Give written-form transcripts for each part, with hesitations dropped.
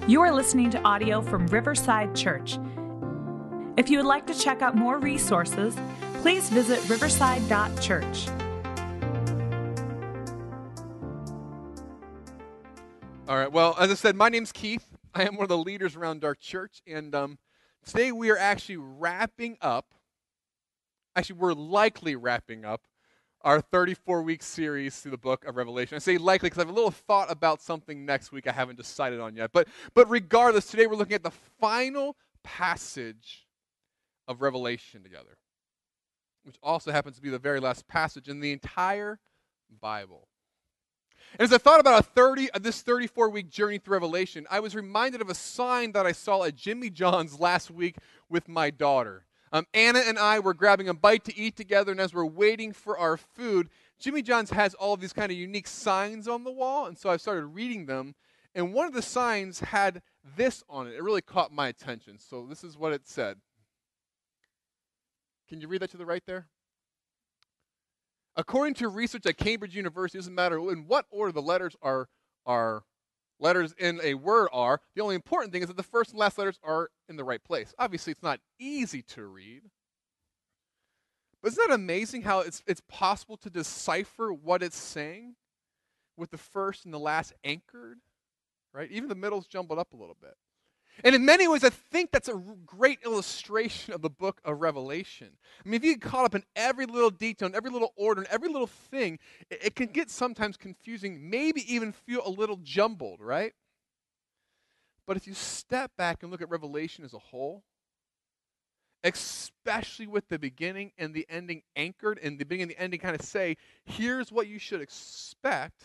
You are listening to audio from Riverside Church. If you would like to check out more resources, please visit riverside.church. All right, well, as I said, my name's Keith. I am one of the leaders around our church, and today we are actually wrapping up, we're likely wrapping up our 34-week series through the book of Revelation. I say likely because I have a little thought about something next week I haven't decided on yet. But regardless, today we're looking at the final passage of Revelation together, which also happens to be the very last passage in the entire Bible. And as I thought about this 34-week journey through Revelation, I was reminded of a sign that I saw at Jimmy John's last week with my daughter. Anna and I were grabbing a bite to eat together, and as we're waiting for our food, Jimmy John's has all of these kind of unique signs on the wall, and so I started reading them, and one of the signs had this on it. It really caught my attention, so this is what it said. Can you read that to the right there? According to research at Cambridge University, it doesn't matter in what order the letters letters in a word are, the only important thing is that the first and last letters are in the right place. Obviously, it's not easy to read. But isn't that amazing how it's possible to decipher what it's saying with the first and the last anchored, right? Even the middle's jumbled up a little bit. And in many ways, I think that's a great illustration of the book of Revelation. I mean, if you get caught up in every little detail, and every little order, and every little thing, it can get sometimes confusing, maybe even feel a little jumbled, right? But if you step back and look at Revelation as a whole, especially with the beginning and the ending anchored, and the beginning and the ending kind of say, here's what you should expect,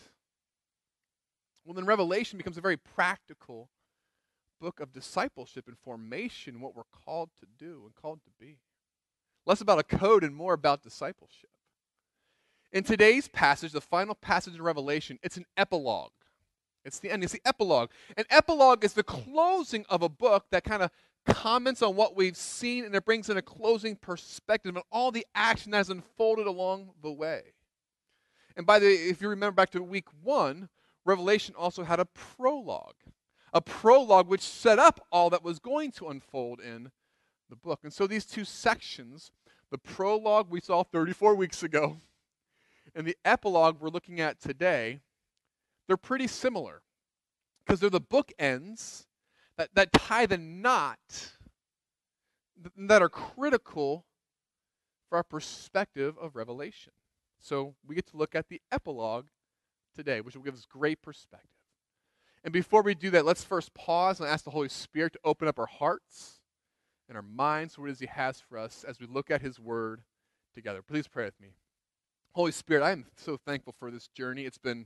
well, then Revelation becomes a very practical book of discipleship and formation, what we're called to do and called to be. Less about a code and more about discipleship. In today's passage, the final passage in Revelation, it's an epilogue. It's the end. It's the epilogue. An epilogue is the closing of a book that kind of comments on what we've seen, and it brings in a closing perspective on all the action that has unfolded along the way. And if you remember back to week 1, Revelation also had a prologue. A prologue which set up all that was going to unfold in the book. And so these two sections, the prologue we saw 34 weeks ago, and the epilogue we're looking at today, they're pretty similar because they're the bookends that tie the knot that are critical for our perspective of Revelation. So we get to look at the epilogue today, which will give us great perspective. And before we do that, let's first pause and ask the Holy Spirit to open up our hearts and our minds for what it is He has for us as we look at His Word together. Please pray with me. Holy Spirit, I am so thankful for this journey. It's been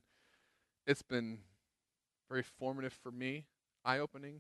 very formative for me, eye-opening,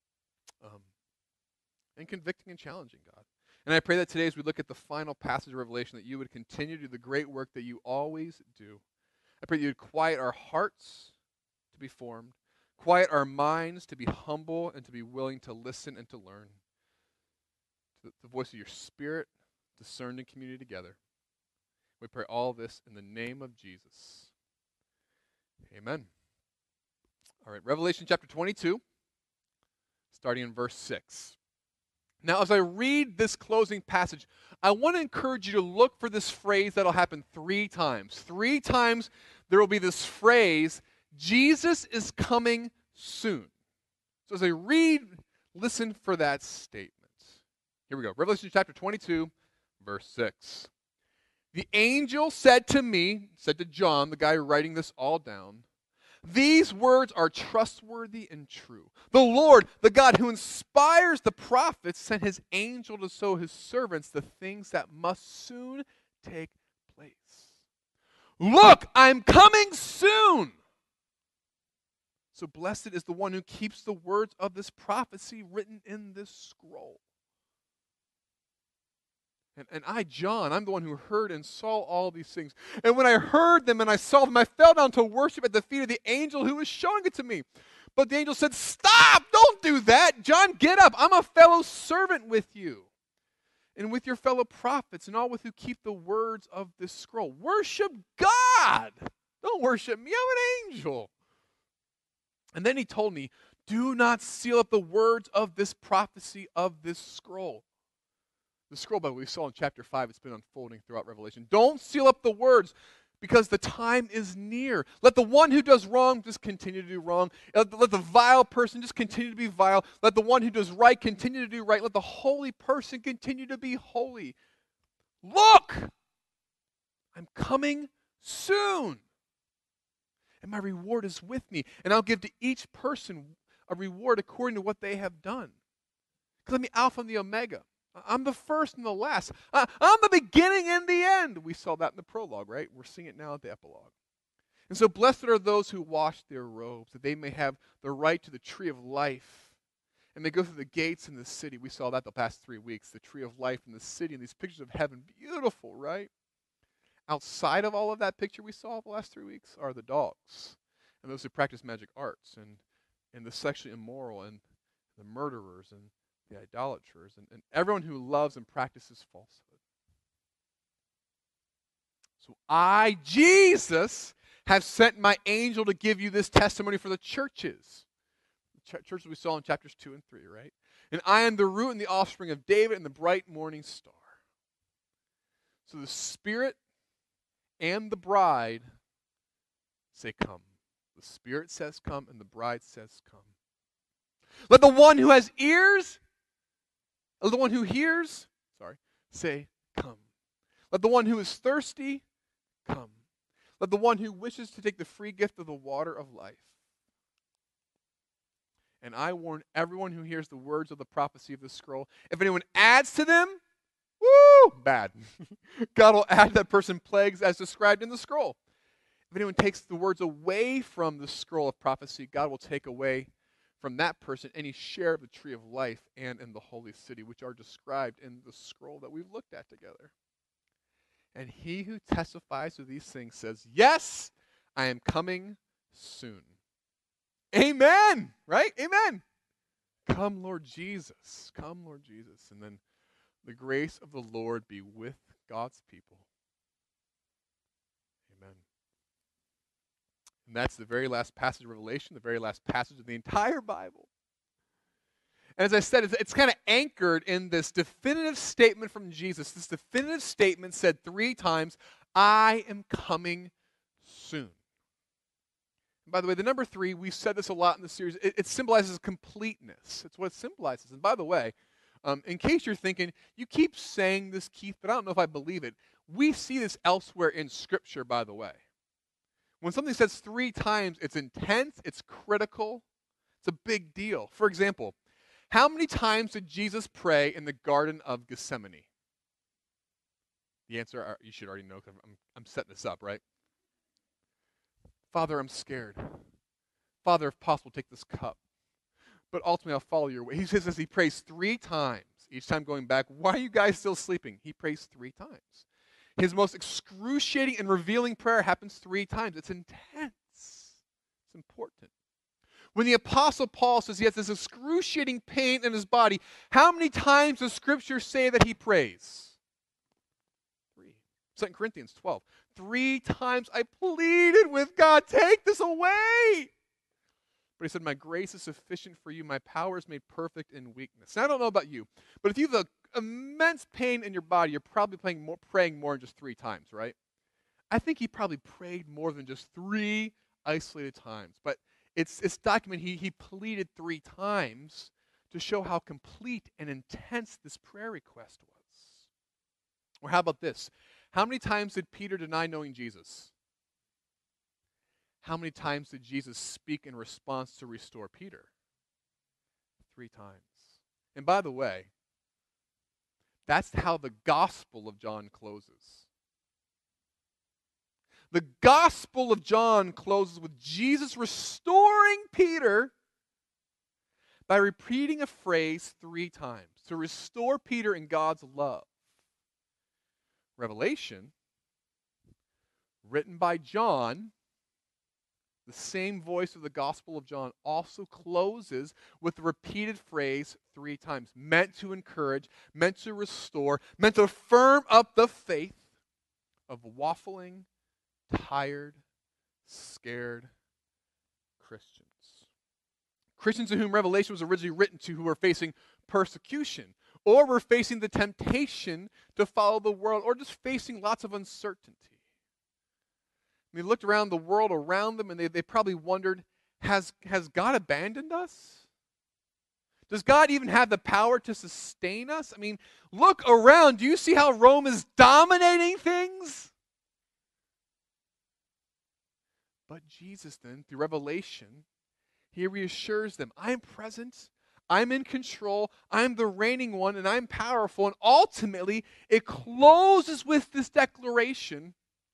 and convicting and challenging, God. And I pray that today as we look at the final passage of Revelation, that you would continue to do the great work that you always do. I pray that you would quiet our hearts to be formed, quiet our minds to be humble and to be willing to listen and to learn. The voice of your Spirit, discerned in community together. We pray all this in the name of Jesus. Amen. All right, Revelation chapter 22, starting in verse 6. Now, as I read this closing passage, I want to encourage you to look for this phrase that'll happen 3 times. 3 times there will be this phrase, Jesus is coming soon. So as I read, listen for that statement. Here we go. Revelation chapter 22, verse 6. The angel said to John, the guy writing this all down, these words are trustworthy and true. The Lord, the God who inspires the prophets, sent his angel to show his servants the things that must soon take place. Look, I'm coming soon. So blessed is the one who keeps the words of this prophecy written in this scroll. And I, John, I'm the one who heard and saw all these things. And when I heard them and I saw them, I fell down to worship at the feet of the angel who was showing it to me. But the angel said, stop, don't do that. John, get up. I'm a fellow servant with you and with your fellow prophets and all with who keep the words of this scroll. Worship God. Don't worship me. I'm an angel. And then he told me, Do not seal up the words of this prophecy of this scroll. The scroll, by the way, we saw in chapter 5, it's been unfolding throughout Revelation. Don't seal up the words because the time is near. Let the one who does wrong just continue to do wrong. Let the vile person just continue to be vile. Let the one who does right continue to do right. Let the holy person continue to be holy. Look! I'm coming soon. And my reward is with me. And I'll give to each person a reward according to what they have done. Because I'm the Alpha and the Omega. I'm the first and the last. I'm the beginning and the end. We saw that in the prologue, right? We're seeing it now at the epilogue. And so blessed are those who wash their robes, that they may have the right to the tree of life. And they go through the gates in the city. We saw that the past 3 weeks, the tree of life in the city, and these pictures of heaven. Beautiful, right? Outside of all of that picture we saw the last 3 weeks are the dogs, and those who practice magic arts, and the sexually immoral, and the murderers, and the idolaters, and everyone who loves and practices falsehood. So I, Jesus, have sent my angel to give you this testimony for the churches. The churches we saw in chapters 2 and 3, right? And I am the root and the offspring of David and the bright morning star. So the Spirit and the bride say, come. The Spirit says, come, and the bride says, come. Let the one who has ears, let the one who hears, say, come. Let the one who is thirsty, come. Let the one who wishes to take the free gift of the water of life. And I warn everyone who hears the words of the prophecy of this scroll, if anyone adds to them, woo, bad. God will add that person plagues as described in the scroll. If anyone takes the words away from the scroll of prophecy, God will take away from that person any share of the tree of life and in the holy city, which are described in the scroll that we've looked at together. And he who testifies to these things says, yes, I am coming soon. Amen, right? Amen. Come, Lord Jesus. Come, Lord Jesus. And then the grace of the Lord be with God's people. Amen. And that's the very last passage of Revelation, the very last passage of the entire Bible. And as I said, it's kind of anchored in this definitive statement from Jesus. This definitive statement said 3 times, I am coming soon. And by the way, the number 3, we've said this a lot in the series, it symbolizes completeness. It's what it symbolizes. And by the way, in case you're thinking, you keep saying this, Keith, but I don't know if I believe it. We see this elsewhere in Scripture, by the way. When something says 3 times, it's intense, it's critical, it's a big deal. For example, how many times did Jesus pray in the Garden of Gethsemane? The answer, you should already know because I'm setting this up, right? Father, I'm scared. Father, if possible, take this cup. But ultimately, I'll follow your way. He says he prays 3 times. Each time going back, why are you guys still sleeping? He prays 3 times. His most excruciating and revealing prayer happens 3 times. It's intense. It's important. When the Apostle Paul says he has this excruciating pain in his body, how many times does Scripture say that he prays? 3. 2 Corinthians 12. 3 times I pleaded with God, take this away. But he said, my grace is sufficient for you. My power is made perfect in weakness. Now, I don't know about you, but if you have immense pain in your body, you're probably praying more than just 3 times, right? I think he probably prayed more than just 3 isolated times. But it's documented he pleaded 3 times to show how complete and intense this prayer request was. Or how about this? How many times did Peter deny knowing Jesus? How many times did Jesus speak in response to restore Peter? 3 times. And by the way, that's how the Gospel of John closes. The Gospel of John closes with Jesus restoring Peter by repeating a phrase 3 times to restore Peter in God's love. Revelation, written by John, the same voice of the Gospel of John, also closes with the repeated phrase 3 times, meant to encourage, meant to restore, meant to firm up the faith of waffling, tired, scared Christians. Christians to whom Revelation was originally written to, who were facing persecution, or were facing the temptation to follow the world, or just facing lots of uncertainty. They looked around the world around them, and they probably wondered, has God abandoned us? Does God even have the power to sustain us? I mean, look around. Do you see how Rome is dominating things? But Jesus then, through Revelation, he reassures them, I'm present, I'm in control, I'm the reigning one, and I'm powerful. And ultimately, it closes with this declaration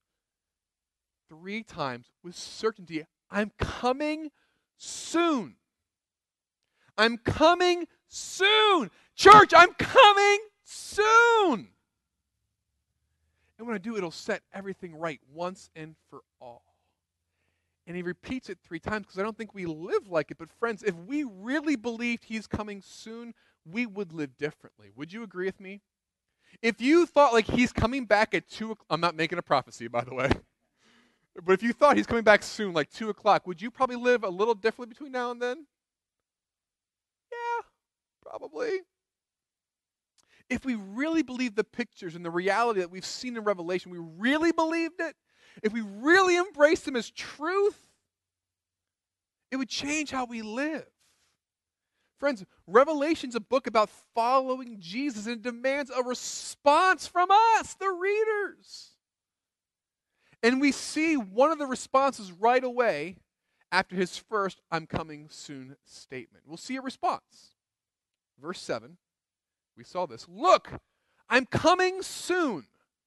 3 times with certainty. I'm coming soon. I'm coming soon. Church, I'm coming soon. And when I do, it'll set everything right once and for all. And he repeats it 3 times because I don't think we live like it. But friends, if we really believed he's coming soon, we would live differently. Would you agree with me? If you thought like he's coming back at 2 o'clock, I'm not making a prophecy, by the way. But if you thought he's coming back soon, like 2 o'clock, would you probably live a little differently between now and then? Yeah, probably. If we really believed the pictures and the reality that we've seen in Revelation, we really believed it, if we really embraced them as truth, it would change how we live. Friends, Revelation's a book about following Jesus, and it demands a response from us, the readers. And we see one of the responses right away after his first I'm coming soon statement. We'll see a response. Verse 7, we saw this. Look, I'm coming soon.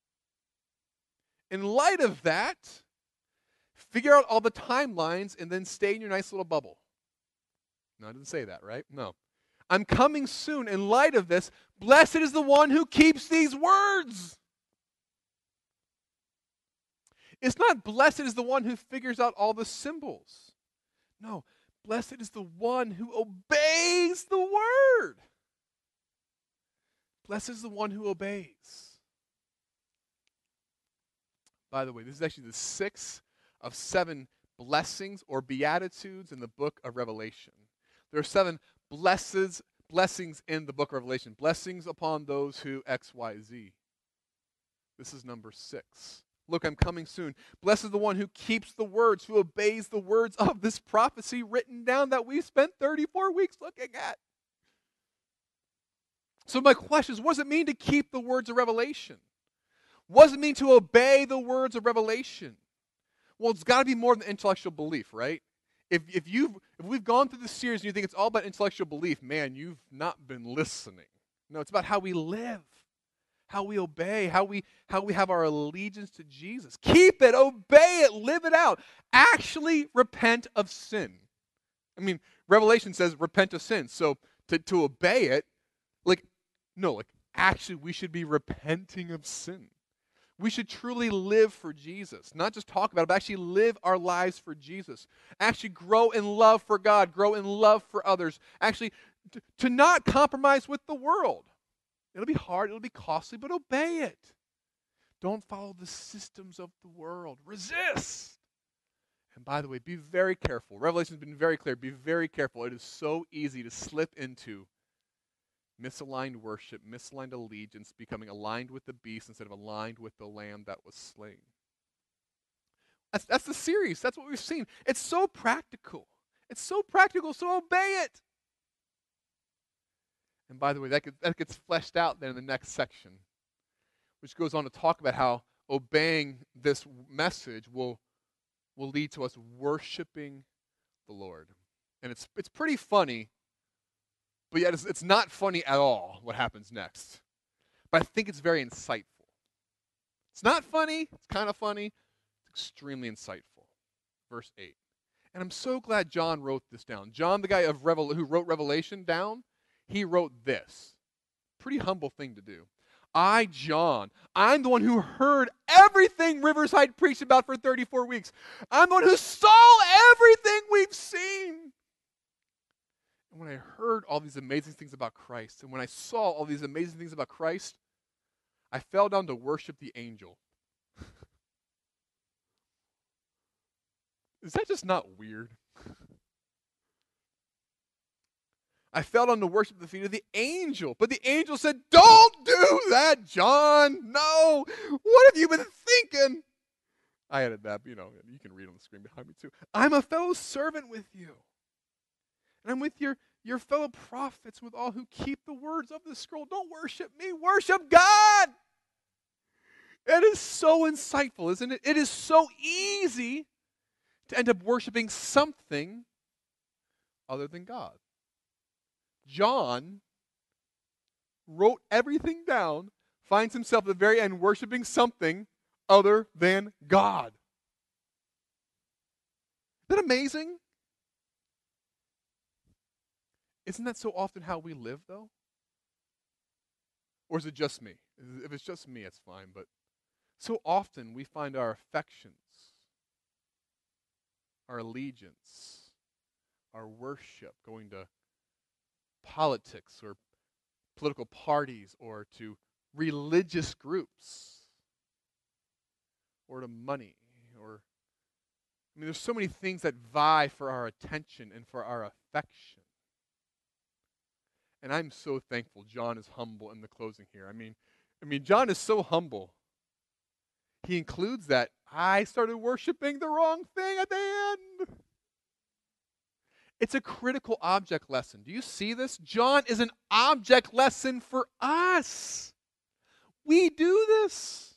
In light of that, figure out all the timelines and then stay in your nice little bubble. No, I didn't say that, right? No. I'm coming soon. In light of this, blessed is the one who keeps these words. It's not blessed is the one who figures out all the symbols. No, blessed is the one who obeys the word. Blessed is the one who obeys. By the way, this is actually the 6th of 7 blessings or beatitudes in the book of Revelation. There are 7 blessings in the book of Revelation. Blessings upon those who X, Y, Z. This is number 6. Look, I'm coming soon. Blessed is the one who keeps the words, who obeys the words of this prophecy written down that we spent 34 weeks looking at. So my question is, what does it mean to keep the words of Revelation? What does it mean to obey the words of Revelation? Well, it's got to be more than intellectual belief, right? If we've gone through this series and you think it's all about intellectual belief, man, you've not been listening. No, it's about how we live, how we obey, how we have our allegiance to Jesus. Keep it, obey it, live it out. Actually repent of sin. I mean, Revelation says repent of sin. So to obey it, actually we should be repenting of sin. We should truly live for Jesus. Not just talk about it, but actually live our lives for Jesus. Actually grow in love for God, grow in love for others. Actually, to not compromise with the world. It'll be hard, it'll be costly, but obey it. Don't follow the systems of the world. Resist. And by the way, be very careful. Revelation's been very clear. Be very careful. It is so easy to slip into misaligned worship, misaligned allegiance, becoming aligned with the beast instead of aligned with the lamb that was slain. That's the series. That's what we've seen. It's so practical. It's so practical, so obey it. And by the way, that gets fleshed out then in the next section, which goes on to talk about how obeying this message will lead to us worshiping the Lord. And it's pretty funny, but yet it's not funny at all what happens next. But I think it's very insightful. It's not funny. It's kind of funny. It's extremely insightful. Verse 8. And I'm so glad John wrote this down. John, the guy who wrote Revelation down, he wrote this. Pretty humble thing to do. I, John, I'm the one who heard everything Riverside preached about for 34 weeks. I'm the one who saw everything we've seen. And when I heard all these amazing things about Christ, and when I saw all these amazing things about Christ, I fell down to worship the angel. Is that just not weird? I fell down to worship at the feet of the angel. But the angel said, don't do that, John. No. What have you been thinking? I added that, but you can read on the screen behind me too. I'm a fellow servant with you. And I'm with your fellow prophets, with all who keep the words of the scroll. Don't worship me, worship God. It is so insightful, isn't it? It is so easy to end up worshiping something other than God. John wrote everything down, finds himself at the very end worshiping something other than God. Isn't that amazing? Isn't that so often how we live, though? Or is it just me? If it's just me, it's fine, but so often we find our affections, our allegiance, our worship going to politics or political parties or to religious groups or to money there's so many things that vie for our attention and for our affection. And I'm so thankful John is humble in the closing here. I mean, John is so humble. He includes that I started worshiping the wrong thing at the end. It's a critical object lesson. Do you see this? John is an object lesson for us. We do this.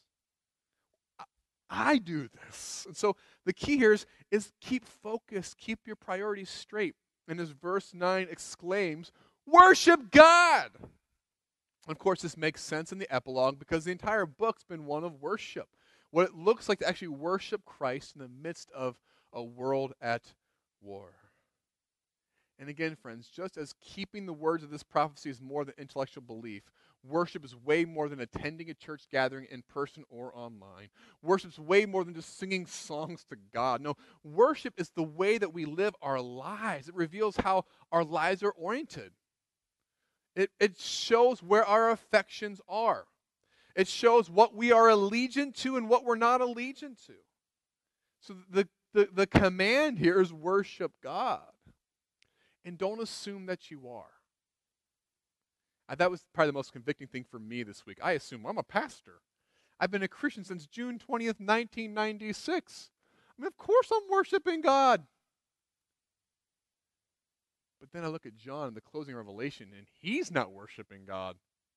I do this. And so the key here is keep focused, keep your priorities straight. And as verse 9 exclaims, worship God. And of course, this makes sense in the epilogue because the entire book's been one of worship. What it looks like to actually worship Christ in the midst of a world at war. And again, friends, just as keeping the words of this prophecy is more than intellectual belief, worship is way more than attending a church gathering in person or online. Worship is way more than just singing songs to God. No, worship is the way that we live our lives. It reveals how our lives are oriented. It shows where our affections are. It shows what we are allegiant to and what we're not allegiant to. So the command here is worship God. And don't assume that you are. That was probably the most convicting thing for me this week. I assume I'm a pastor. I've been a Christian since June 20th, 1996. Of course I'm worshiping God. But then I look at John in the closing Revelation, and he's not worshiping God.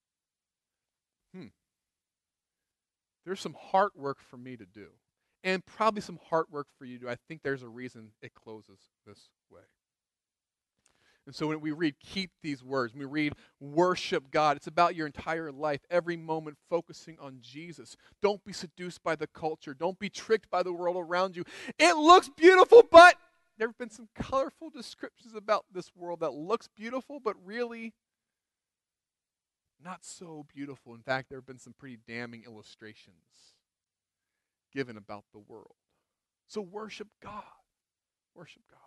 There's some heart work for me to do. And probably some heart work for you to do. I think there's a reason it closes this way. And so when we read, keep these words, when we read, worship God, it's about your entire life, every moment focusing on Jesus. Don't be seduced by the culture. Don't be tricked by the world around you. It looks beautiful, but there have been some colorful descriptions about this world that looks beautiful, but really not so beautiful. In fact, there have been some pretty damning illustrations given about the world. So worship God. Worship God.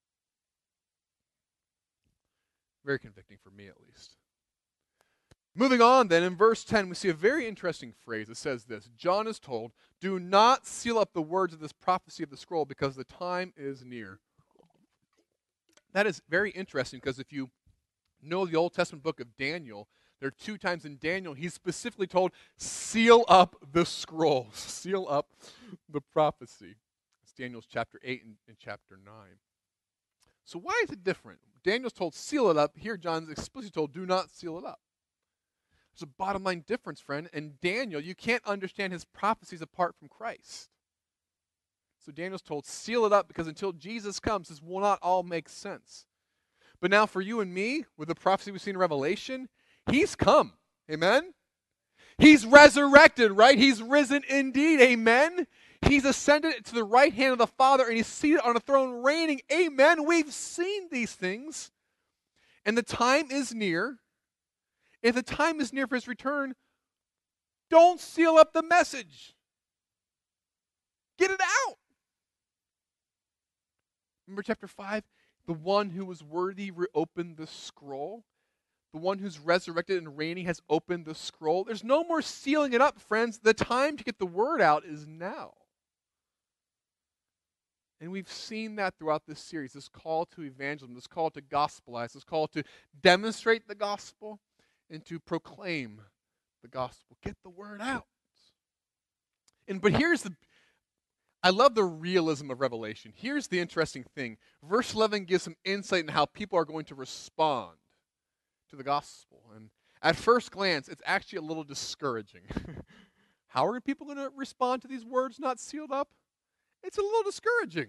Very convicting for me, at least. Moving on, then, in verse 10, we see a very interesting phrase. It says this: John is told, do not seal up the words of this prophecy of the scroll because the time is near. That is very interesting because if you know the Old Testament book of Daniel, there are 2 times in Daniel he's specifically told, seal up the scroll, seal up the prophecy. It's Daniel's chapter 8 and chapter 9. So why is it different? Daniel's told, seal it up. Here, John's explicitly told, do not seal it up. There's a bottom line difference, friend. In Daniel, you can't understand his prophecies apart from Christ. So Daniel's told, seal it up because until Jesus comes, this will not all make sense. But now for you and me, with the prophecy we've seen in Revelation, he's come. Amen? He's resurrected, right? He's risen indeed. Amen? He's ascended to the right hand of the Father, and he's seated on a throne reigning. Amen. We've seen these things. And the time is near. If the time is near for his return, don't seal up the message. Get it out. Remember chapter 5? The one who was worthy reopened the scroll. The one who's resurrected and reigning has opened the scroll. There's no more sealing it up, friends. The time to get the word out is now. And we've seen that throughout this series, this call to evangelism, this call to gospelize, this call to demonstrate the gospel and to proclaim the gospel. Get the word out. But I love the realism of Revelation. Here's the interesting thing. Verse 11 gives some insight into how people are going to respond to the gospel. And at first glance, it's actually a little discouraging. How are people going to respond to these words not sealed up? It's a little discouraging.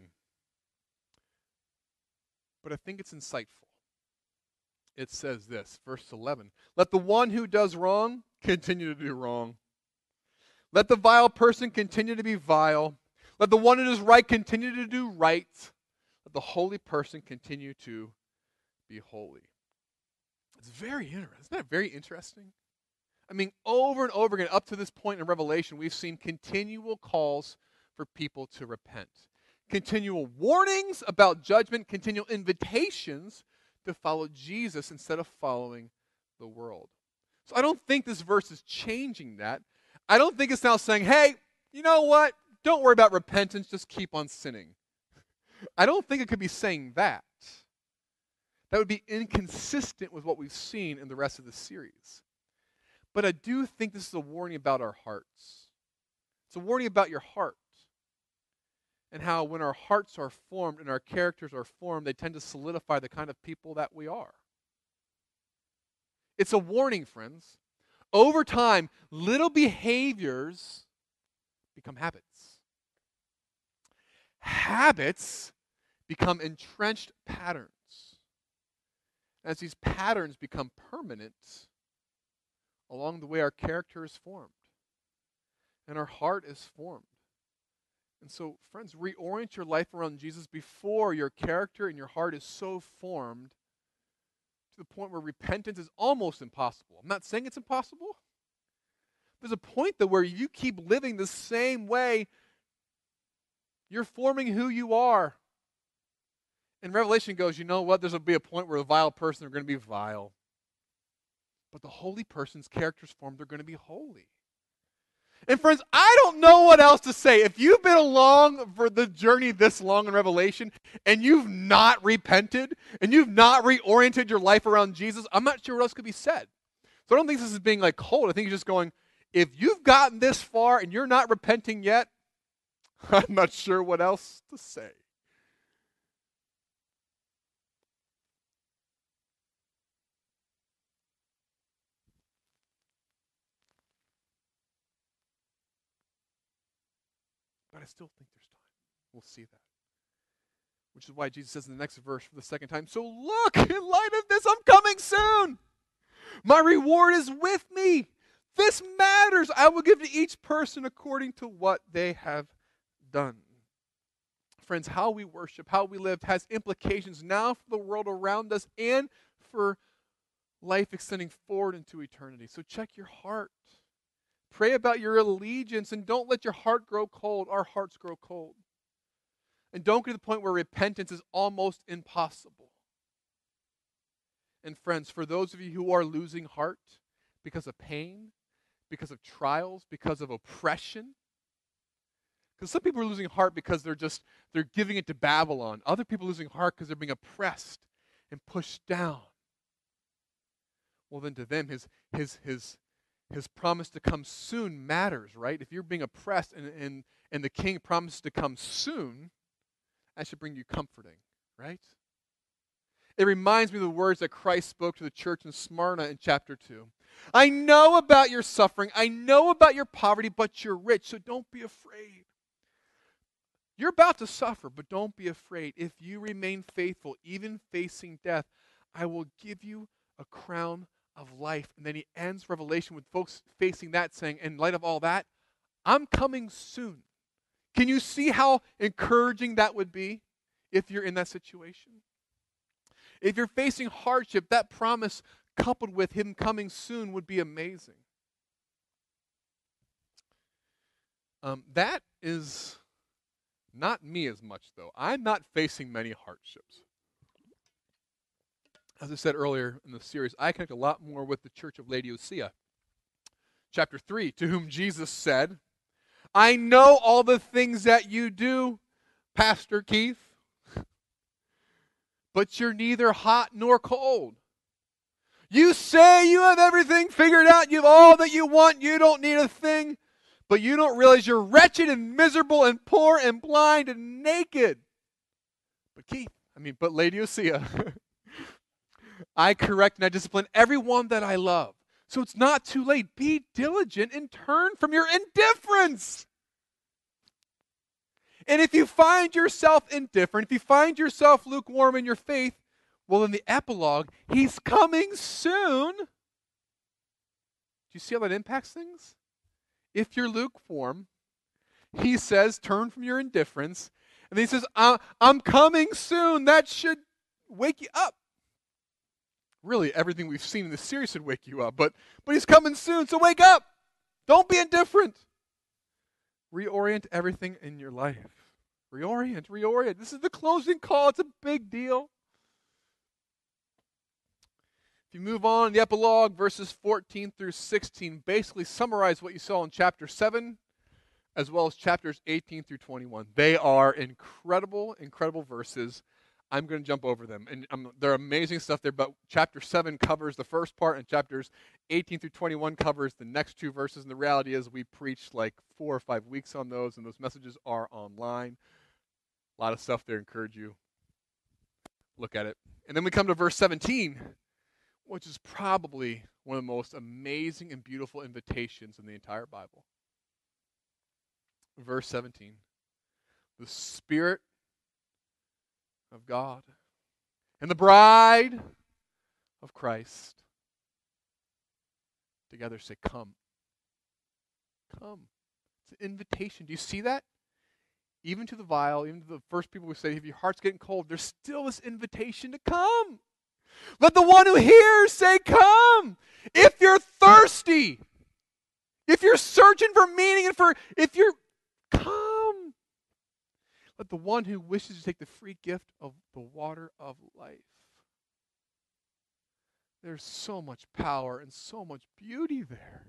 But I think it's insightful. It says this, verse 11, "Let the one who does wrong continue to do wrong. Let the vile person continue to be vile. Let the one who does right continue to do right. Let the holy person continue to be holy." It's very interesting. Isn't that very interesting? I mean, over and over again, up to this point in Revelation, we've seen continual calls for people to repent. Continual warnings about judgment, continual invitations to follow Jesus instead of following the world. So I don't think this verse is changing that. I don't think it's now saying, hey, you know what? Don't worry about repentance, just keep on sinning. I don't think it could be saying that. That would be inconsistent with what we've seen in the rest of the series. But I do think this is a warning about our hearts. It's a warning about your heart. And how when our hearts are formed and our characters are formed, they tend to solidify the kind of people that we are. It's a warning, friends. Over time, little behaviors become habits. Habits become entrenched patterns. As these patterns become permanent, along the way our character is formed. And our heart is formed. And so, friends, reorient your life around Jesus before your character and your heart is so formed to the point where repentance is almost impossible. I'm not saying it's impossible. There's a point, though, where you keep living the same way, you're forming who you are. And Revelation goes, you know what? There's going to be a point where the vile person are going to be vile. But the holy person's character's formed, they're going to be holy. And friends, I don't know what else to say. If you've been along for the journey this long in Revelation and you've not repented and you've not reoriented your life around Jesus, I'm not sure what else could be said. So I don't think this is being like cold. I think he's just going, if you've gotten this far and you're not repenting yet, I'm not sure what else to say. But I still think there's time. We'll see that. Which is why Jesus says in the next verse for the second time, so look, in light of this, I'm coming soon. My reward is with me. This matters. I will give to each person according to what they have done. Friends, how we worship, how we live has implications now for the world around us and for life extending forward into eternity. So check your heart. Pray about your allegiance and don't let your heart grow cold. Our hearts grow cold. And don't get to the point where repentance is almost impossible. And friends, for those of you who are losing heart because of pain, because of trials, because of oppression, because some people are losing heart because they're giving it to Babylon. Other people are losing heart because they're being oppressed and pushed down. Well, then to them, his promise to come soon matters, right? If you're being oppressed and the king promises to come soon, that should bring you comforting, right? It reminds me of the words that Christ spoke to the church in Smyrna in chapter 2. I know about your suffering. I know about your poverty, but you're rich, so don't be afraid. You're about to suffer, but don't be afraid. If you remain faithful, even facing death, I will give you a crown of life. And then he ends Revelation with folks facing that saying, in light of all that, I'm coming soon. Can you see how encouraging that would be if you're in that situation? If you're facing hardship, that promise coupled with him coming soon would be amazing. That is not me as much, though. I'm not facing many hardships. As I said earlier in the series, I connect a lot more with the church of Laodicea. Chapter 3, to whom Jesus said, I know all the things that you do, Pastor Keith, but you're neither hot nor cold. You say you have everything figured out, you have all that you want, you don't need a thing, but you don't realize you're wretched and miserable and poor and blind and naked. But Laodicea, I correct and I discipline everyone that I love. So it's not too late. Be diligent and turn from your indifference. And if you find yourself indifferent, if you find yourself lukewarm in your faith, well, in the epilogue, he's coming soon. Do you see how that impacts things? If you're lukewarm, he says, turn from your indifference. And then he says, I'm coming soon. That should wake you up. Really, everything we've seen in this series should wake you up. But he's coming soon, so wake up. Don't be indifferent. Reorient everything in your life. Reorient. This is the closing call. It's a big deal. If you move on, the epilogue, verses 14 through 16, basically summarize what you saw in chapter 7, as well as chapters 18 through 21. They are incredible, incredible verses. I'm going to jump over them. And they're amazing stuff there, but chapter 7 covers the first part, and chapters 18 through 21 covers the next two verses. And the reality is we preached like 4 or 5 weeks on those, and those messages are online. A lot of stuff there. Encourage you. Look at it. And then we come to verse 17, which is probably one of the most amazing and beautiful invitations in the entire Bible. Verse 17. The Spirit of God and the bride of Christ together say, come. Come. It's an invitation. Do you see that? Even to the vile, even to the first people who say, if your heart's getting cold, there's still this invitation to come. Let the one who hears say, come. If you're thirsty, if you're searching for meaning, if you're, come. Let the one who wishes to take the free gift of the water of life. There's so much power and so much beauty there.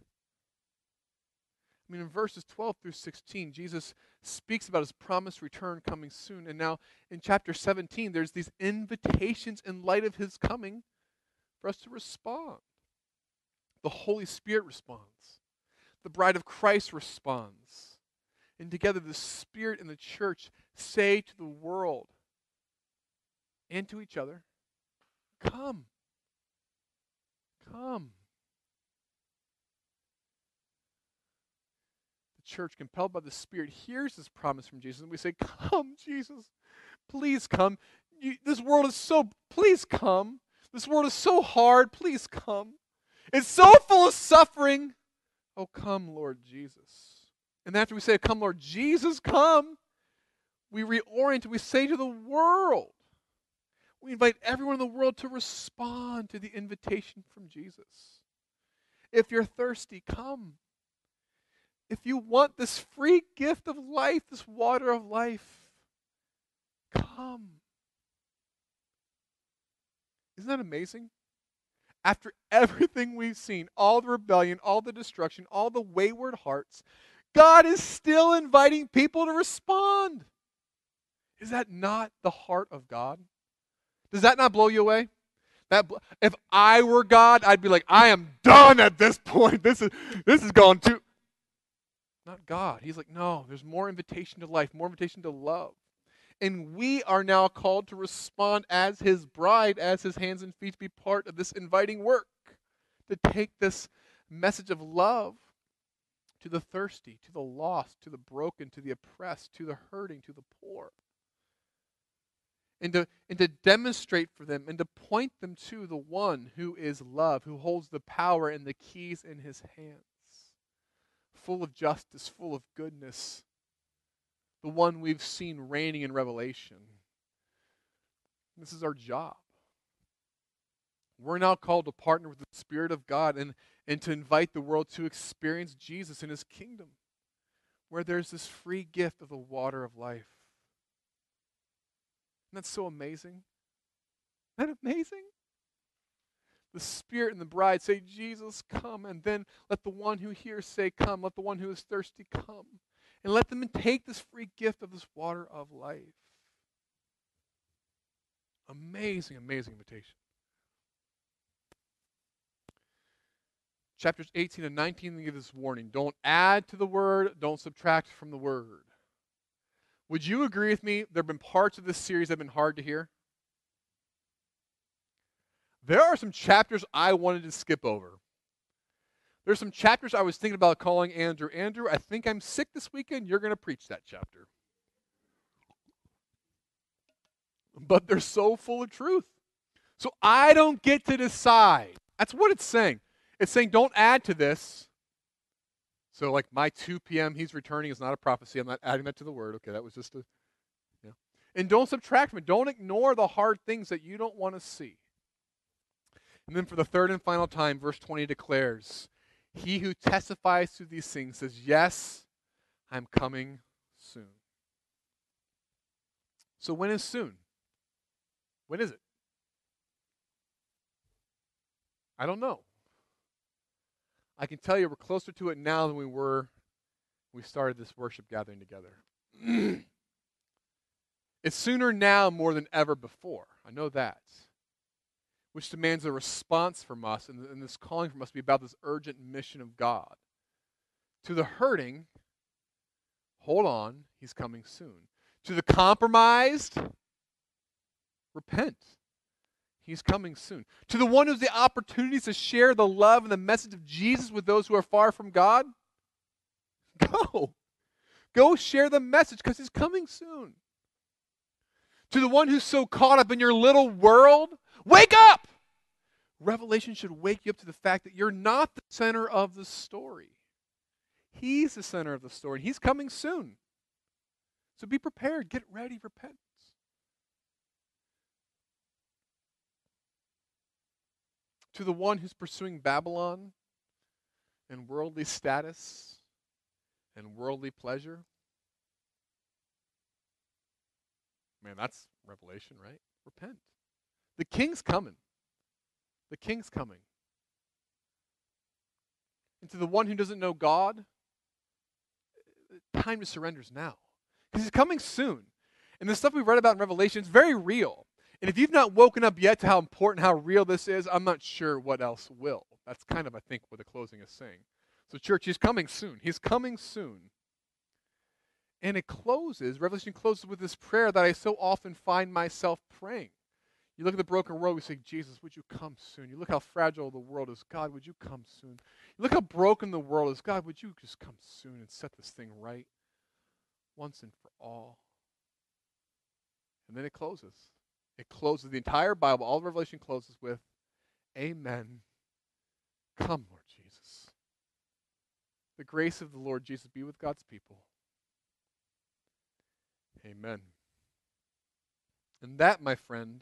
I mean, in verses 12 through 16, Jesus speaks about his promised return coming soon. And now in chapter 17, there's these invitations in light of his coming for us to respond. The Holy Spirit responds. The bride of Christ responds. And together the Spirit and the church say to the world and to each other, come. Come. Church, compelled by the Spirit, hears this promise from Jesus, and we say, come, Jesus, please come. This world is so, please come. This world is so hard, please come. It's so full of suffering. Oh, come, Lord Jesus. And after we say, come, Lord Jesus, come, we reorient, we say to the world, we invite everyone in the world to respond to the invitation from Jesus. If you're thirsty, come. If you want this free gift of life, this water of life, come. Isn't that amazing? After everything we've seen, all the rebellion, all the destruction, all the wayward hearts, God is still inviting people to respond. Is that not the heart of God? Does that not blow you away? If I were God, I'd be like, I am done at this point. This is gone too. Not God. He's like, no, there's more invitation to life, more invitation to love. And we are now called to respond as his bride, as his hands and feet, to be part of this inviting work, to take this message of love to the thirsty, to the lost, to the broken, to the oppressed, to the hurting, to the poor. And to demonstrate for them and to point them to the one who is love, who holds the power and the keys in his hands. Full of justice, full of goodness, the one we've seen reigning in Revelation. This is our job. We're now called to partner with the Spirit of God and to invite the world to experience Jesus in his kingdom, where there's this free gift of the water of life. Isn't that so amazing? Isn't that amazing? The Spirit and the bride say, Jesus, come. And then let the one who hears say, come. Let the one who is thirsty come. and let them take this free gift of this water of life. Amazing, amazing invitation. Chapters 18 and 19 give this warning. Don't add to the word, don't subtract from the word. Would you agree with me? There have been parts of this series that have been hard to hear. There are some chapters I wanted to skip over. There's some chapters I was thinking about calling Andrew. Andrew, I think I'm sick this weekend. You're going to preach that chapter. But they're so full of truth. So I don't get to decide. That's what it's saying. It's saying don't add to this. So like my 2 p.m. he's returning is not a prophecy. I'm not adding that to the word. Okay, that was just a, yeah. And don't subtract from it. Don't ignore the hard things that you don't want to see. And then for the third and final time, verse 20 declares, he who testifies to these things says, yes, I'm coming soon. So when is soon? When is it? I don't know. I can tell you we're closer to it now than we were when we started this worship gathering together. It's sooner now more than ever before. I know that. Which demands a response from us, and this calling from us to be about this urgent mission of God. To the hurting, hold on, he's coming soon. To the compromised, repent. He's coming soon. To the one who has the opportunities to share the love and the message of Jesus with those who are far from God, go. Go share the message because he's coming soon. To the one who's so caught up in your little world, wake up! Revelation should wake you up to the fact that you're not the center of the story. He's the center of the story, and he's coming soon. So be prepared. Get ready. Repent. To the one who's pursuing Babylon and worldly status and worldly pleasure. Man, that's Revelation, right? Repent. The king's coming. The king's coming. And to the one who doesn't know God, time to surrender is now. Because he's coming soon. And the stuff we read about in Revelation is very real. And if you've not woken up yet to how important, how real this is, I'm not sure what else will. That's kind of, I think, what the closing is saying. So church, he's coming soon. He's coming soon. And it closes, Revelation closes with this prayer that I so often find myself praying. You look at the broken world, we say, Jesus, would you come soon? You look how fragile the world is. God, would you come soon? You look how broken the world is. God, would you just come soon and set this thing right once and for all? And then it closes. It closes the entire Bible. All of Revelation closes with, Amen. Come, Lord Jesus. The grace of the Lord Jesus be with God's people. Amen. And that, my friend,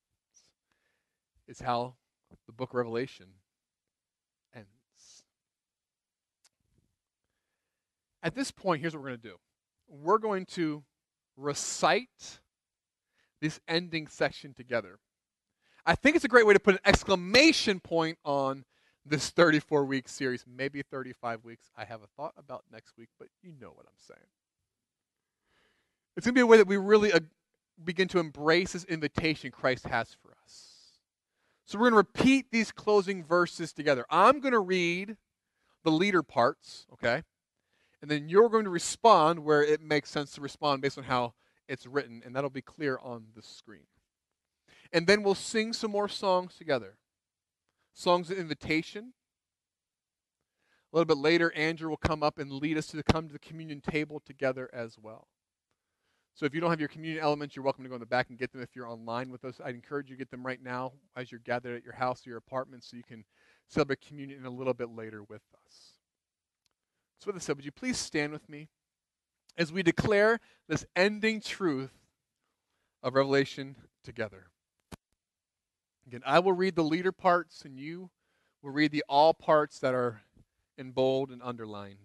is how the book of Revelation ends. At this point, here's what we're going to do. We're going to recite this ending section together. I think it's a great way to put an exclamation point on this 34-week series, maybe 35 weeks. I have a thought about next week, but you know what I'm saying. It's going to be a way that we really begin to embrace this invitation Christ has for us. So we're going to repeat these closing verses together. I'm going to read the leader parts, okay? And then you're going to respond where it makes sense to respond based on how it's written, and that'll be clear on the screen. And then we'll sing some more songs together. Songs of invitation. A little bit later, Andrew will come up and lead us to come to the communion table together as well. So if you don't have your communion elements, you're welcome to go in the back and get them if you're online with us. I'd encourage you to get them right now as you're gathered at your house or your apartment so you can celebrate communion a little bit later with us. So with that said, would you please stand with me as we declare this ending truth of Revelation together. Again, I will read the leader parts, and you will read the all parts that are in bold and underlined.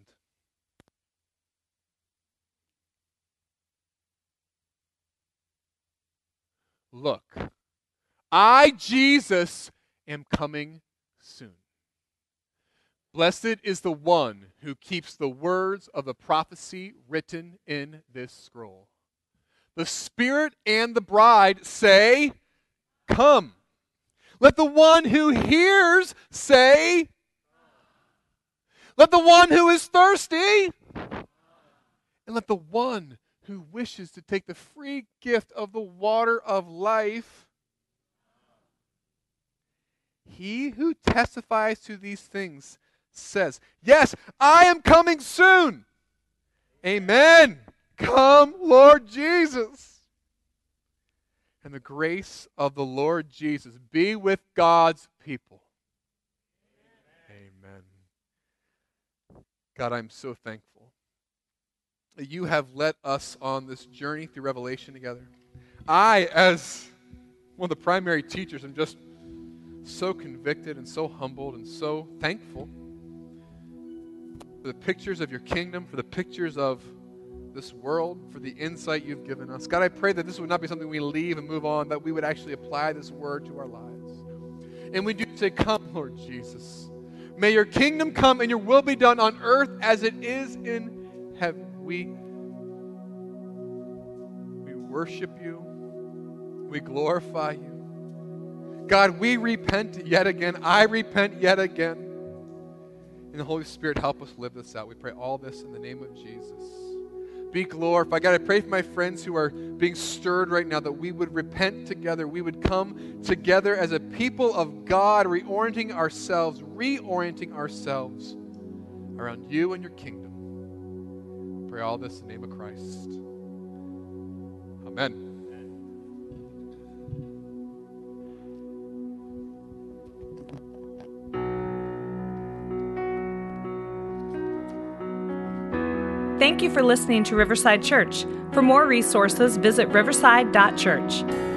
Look, I, Jesus, am coming soon. Blessed is the one who keeps the words of the prophecy written in this scroll. The Spirit and the bride say, come. Let the one who hears say, let the one who is thirsty, and let the one who wishes to take the free gift of the water of life. He who testifies to these things says, yes, I am coming soon. Amen. Come, Lord Jesus. And the grace of the Lord Jesus be with God's people. Amen. God, I'm so thankful that you have led us on this journey through Revelation together. I, as one of the primary teachers, am just so convicted and so humbled and so thankful for the pictures of your kingdom, for the pictures of this world, for the insight you've given us. God, I pray that this would not be something we leave and move on, that we would actually apply this word to our lives. And we do say, come, Lord Jesus. May your kingdom come and your will be done on earth as it is in heaven. We worship you. We glorify you. God, we repent yet again. I repent yet again. And the Holy Spirit, help us live this out. We pray all this in the name of Jesus. Be glorified. God, I pray for my friends who are being stirred right now that we would repent together. We would come together as a people of God, reorienting ourselves around you and your kingdom. Pray all this in the name of Christ. Amen. Thank you for listening to Riverside Church. For more resources, visit riverside.church.